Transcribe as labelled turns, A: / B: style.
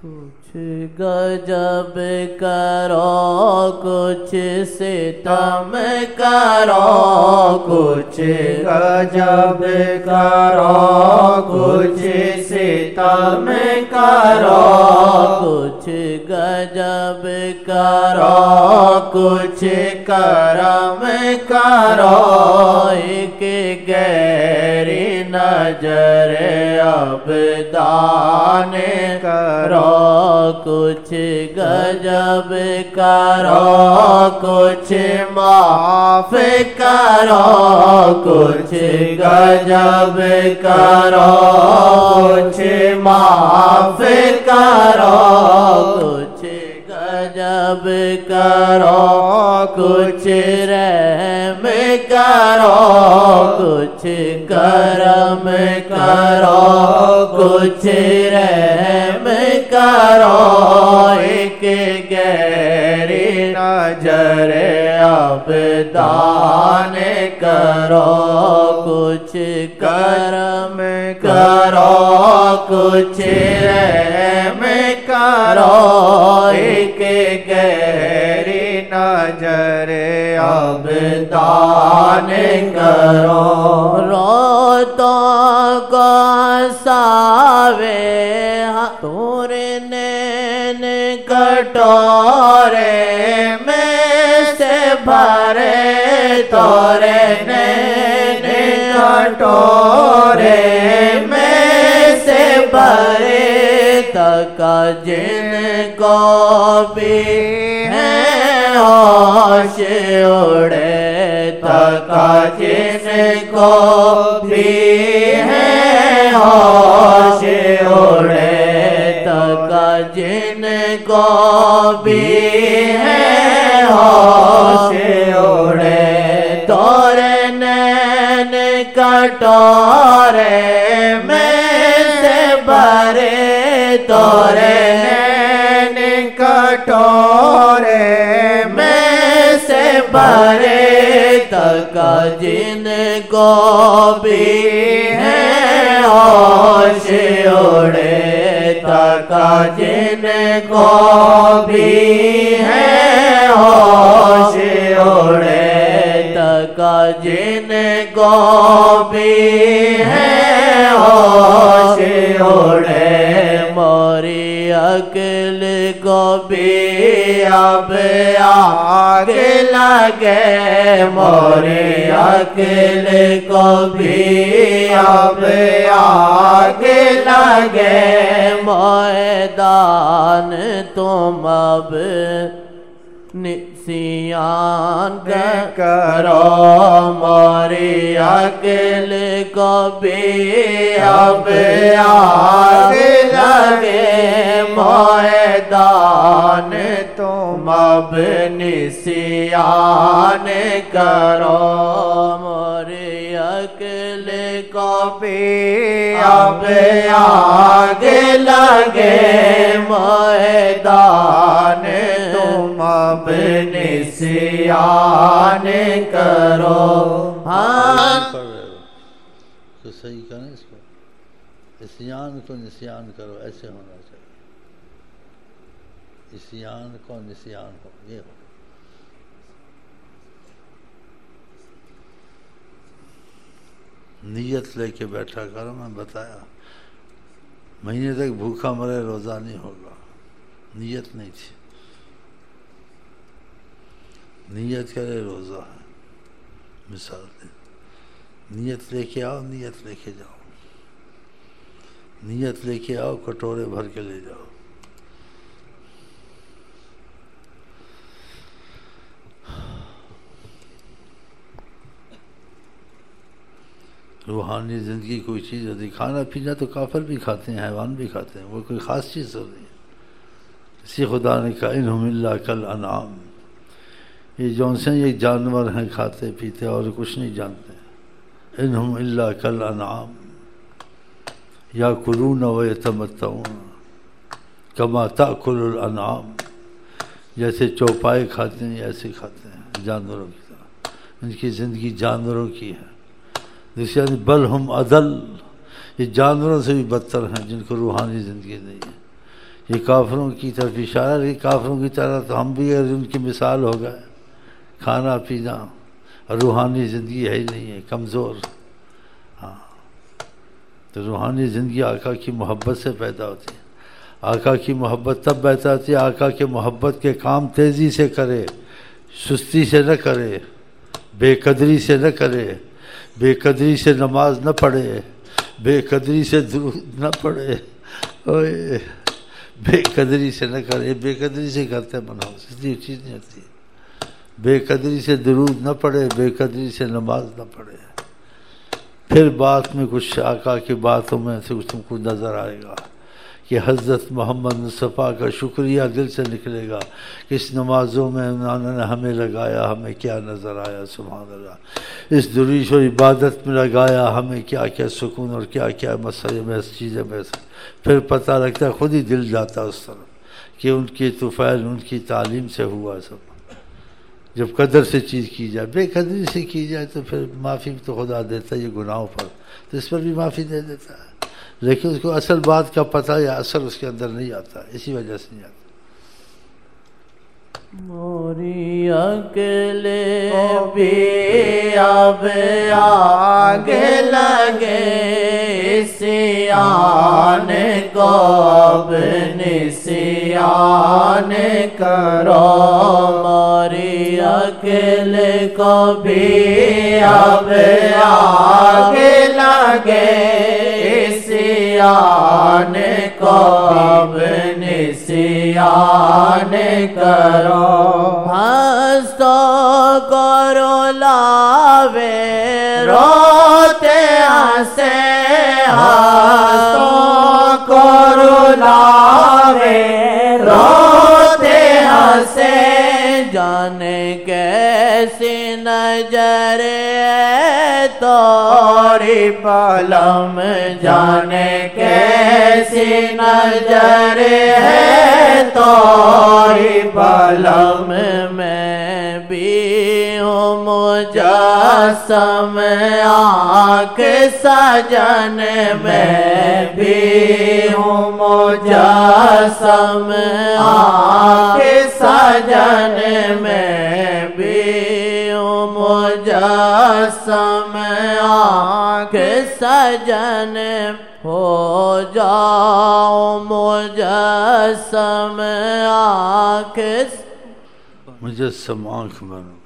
A: کچھ غضب کرو کچھ ستم کرو کچھ
B: غضب کرو کچھ ستم کرو
A: کچھ غضب کرو کچھ کرم کرو ایک گہری نظر عبدان کرو کچھ غضب کرو کچھ معاف کرو کچھ غضب کرو کچھ معاف کرو کچھ غضب کرو کچھ رحم کرو کچھ کرم کرو کچھ رحم کرو ایک گہری نظر عبدان کرو کچھ کرم کرو کچھ رحم کرو ایک گہری نظر عبدان کرو روتوں کو ساوے تور نین کٹورے میں سے بھرے تور نین کٹورے میں سے بھرے تک جن کو بھی ہے ہوش اڑے تک جن کو بھی ہے ہوش اڑے تک جن کو بھی ہے ہوش اڑے تور نین کٹورے میں سے بھرے تور نین کٹورے میں سے بھرے تک جن کو بھی ہے ہوش اڑے تک جن کو بھی ہے ہوش اڑے تک جن کو بھی ہے ہوش اڑے موری عقل کو بھی اب آگ لگے موری عقل کو بھی اب آگ لگے میدان تم اب نسیان کرو موری عقل کو بھی اب آگ لگے میدان تم اب نسیان کرو موری عقل کو بھی اب آگ لگے میدان تم اب نسیان کرو ہاں
C: تو صحیح کریں اس کو اسیان کو نسیان کرو ایسے ہونا چاہیے اسیان کو نسیان ہو یہ ہو نیت لے کے بیٹھا کرو میں بتایا مہینے تک بھوکا مرے روزہ نہیں ہوگا نیت نہیں تھی نیت کرے روزہ ہے مثال دے نیت لے کے آؤ نیت لے کے جاؤ نیت لے کے آؤ کٹورے بھر کے لے جاؤ روحانی زندگی کوئی چیز ہوتی کھانا پینا تو کافر بھی کھاتے ہیں حیوان بھی کھاتے ہیں وہ کوئی خاص چیز ہو رہی ہے اسی خدا نے کہا انہم الا کالانعام یہ جون سے یہ جانور ہیں کھاتے پیتے اور کچھ نہیں جانتے انہم الا کالانعام یاکلون ویتمتعون کما تأکل الانعام جیسے چوپائے کھاتے ہیں ایسے کھاتے ہیں جانوروں کی طرح ان کی زندگی جانوروں کی ہے دوسری بل ہم اضل یہ جانوروں سے بھی بدتر ہیں جن کو روحانی زندگی نہیں ہے یہ کافروں کی طرف اشارہ ہے، کافروں کی طرح تو ہم بھی ان کی مثال ہو گئے، کھانا پینا روحانی زندگی ہے ہی نہیں ہے، کمزور۔ ہاں تو روحانی زندگی آقا کی محبت سے پیدا ہوتی ہے۔ آقا کی محبت تب پیدا ہوتی ہے آقا کے محبت کے کام تیزی سے کرے، سستی سے نہ کرے، بے قدری سے نہ کرے، بے قدری سے نماز نہ پڑھے، بے قدری سے درود نہ پڑھے، اوئے بے قدری سے نہ کرے، بے قدری سے کرتے بنا سستی چیز نہیں ہوتی، بے قدری سے درود نہ پڑھے، بے قدری سے نماز نہ پڑھے۔ پھر بات میں کچھ آقا کی باتوں میں سے تم کو نظر آئے گا کہ حضرت محمد مصطفیٰ کا شکریہ دل سے نکلے گا کہ اس نمازوں میں انہوں نے ہمیں لگایا، ہمیں کیا نظر آیا، سبحان اللہ، اس درویش و عبادت میں لگایا ہمیں کیا کیا سکون اور کیا کیا مسئلے میں اس چیزیں میں سے پھر پتہ لگتا ہے، خود ہی دل جاتا اس طرف کہ ان کی طفیل ان کی تعلیم سے ہوا سب۔ جب قدر سے چیز کی جائے، بے قدری سے کی جائے تو پھر معافی تو خدا دیتا ہے یہ گناہوں پر، تو اس پر بھی معافی دے دیتا ہے، لیکن اس کو اصل بات کا پتہ یا اثر اس کے اندر نہیں آتا، اسی وجہ سے نہیں آتا۔
A: موری اکلے بھی اب آگے لگے، سیان کو اب نسیان کرو، موری اکلے کو بھی اب آگے لگے، سیان کو اب نسیان کرو، ہنسو کرو لاوے روتے ہنسے، ہنسو کرو لاوے روتے ہنسے، جانے کیسی نظر ہے توری پلم، جانے کیسی نظر ہے توری پلم، میں بھی ہوں مجسم آنکھ سجن، میں بھی ہوں مجسم آنکھ سجن، میں بھی ہوں مجسم آنکھ سجن، ہو جاؤ مجسم آنکھ،
C: مجسم آنکھ بنو۔